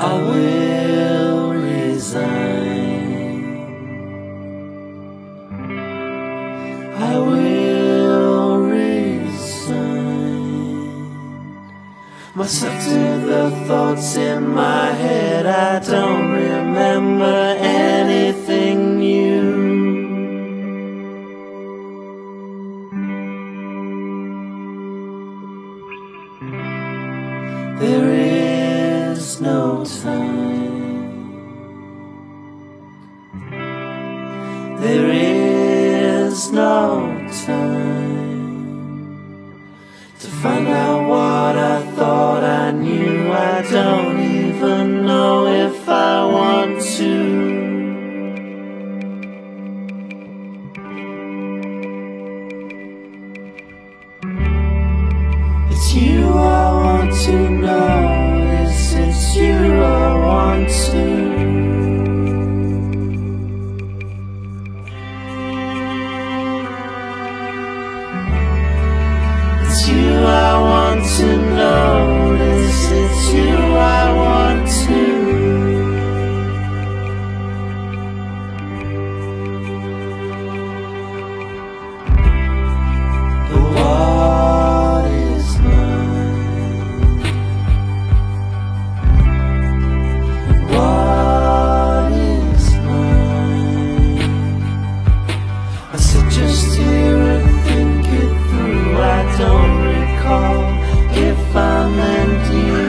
I will resign. I will resign myself to the thoughts in my head. I don't remember anything new. There is no time. There is no time to find out what I thought I knew. I don't even know if I want to. It's you I want to notice. It's you I want to. It's you I want to notice. It's you I want to. The what is mine. What is mine? I sit just here and think it through. I don't recall if I meant you.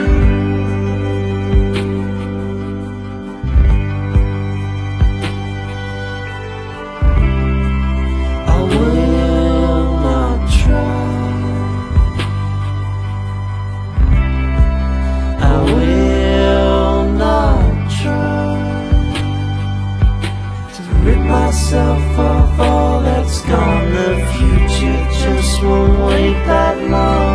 I will not try. I will not try to rid myself of all that's gone. The future just won't wait that long.